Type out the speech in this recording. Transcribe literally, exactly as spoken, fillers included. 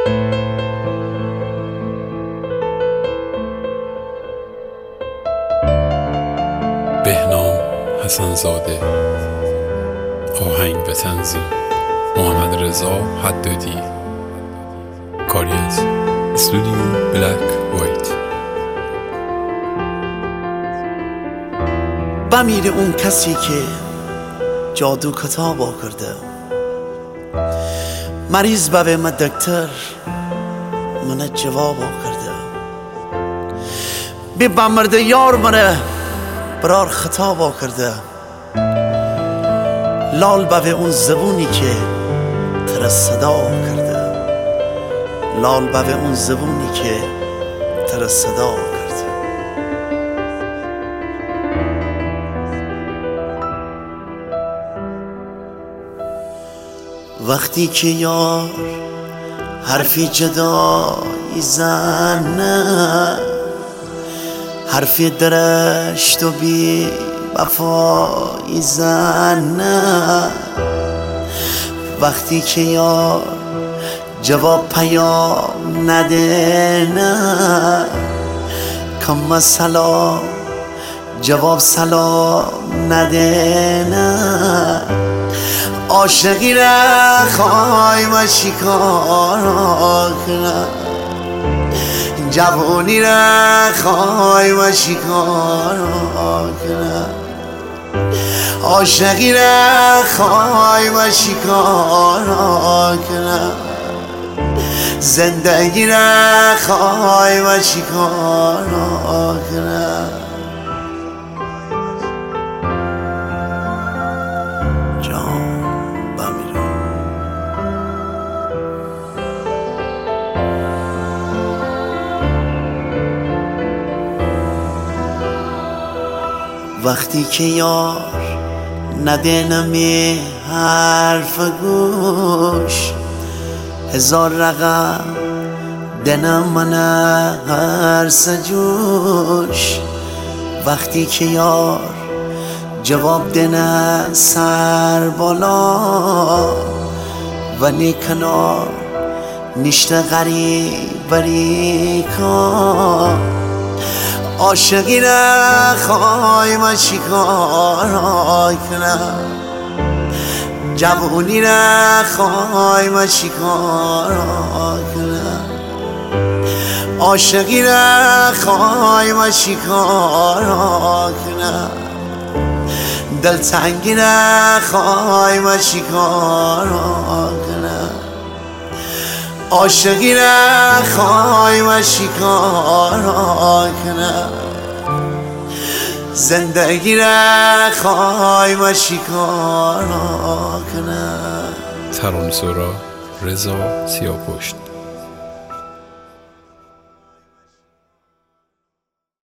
بهنام حسن‌زاده. آهنگ و تنظیم محمد رضا حدادی. کاری از استودیو بلک وایت. بمیره اون کسی که جادو کتاب کرده، مریض به من دکتر من جواب کرده، بی بمرده یار منه برار خطاب کرده، لال به اون زبونی که تر صدا کرده، لال به اون زبونی که تر صدا کرده. وقتی که یار حرفی جدایی زنه، حرفی درشت و بی وفایی زنه، وقتی که یار جواب پیام نده نه، کم سلام جواب سلام نده نه، عاشقی را خواهی و شکار کنم، جوانی را خواهی و شکار کنم، عاشقی را خواهی و شکار کنم، زندگی را خواهی و شکار کنم. وقتی که یار نده نمی حرف گوش، هزار رقم دنم من هر سجوش، وقتی که یار جواب دنه سر بالا و نیکنار نشته غریب بریکا، عاشقی را خواهی و شکار کنم، جوانی را خواهی و شکار کنم، عاشقی را خواهی و شکار کنم، دلتنگی را خواهی و شکار کنم، عاشقی را خواهی و شکار کنم، زندگی را خواهی و شکار کنم. ترانه‌سرا رضا سیاه‌پشت.